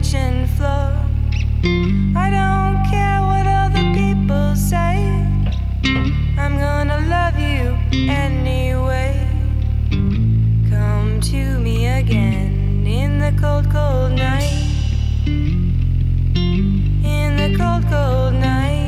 kitchen floor. I don't care what other people say. I'm gonna love you anyway. Come to me again in the cold, cold night. In the cold, cold night.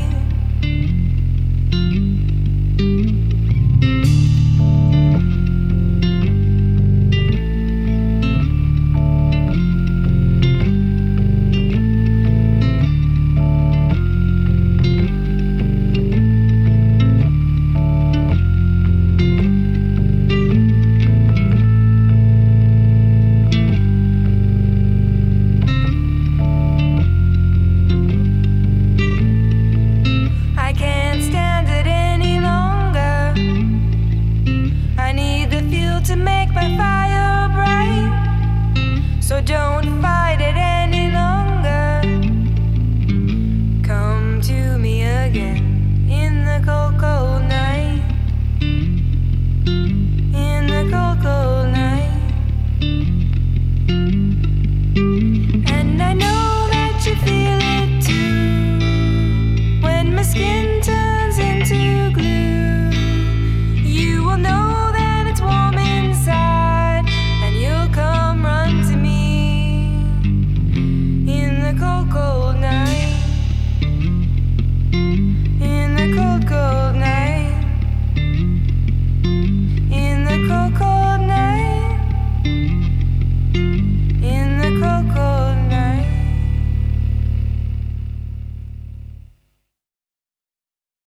To make my fire bright, so don't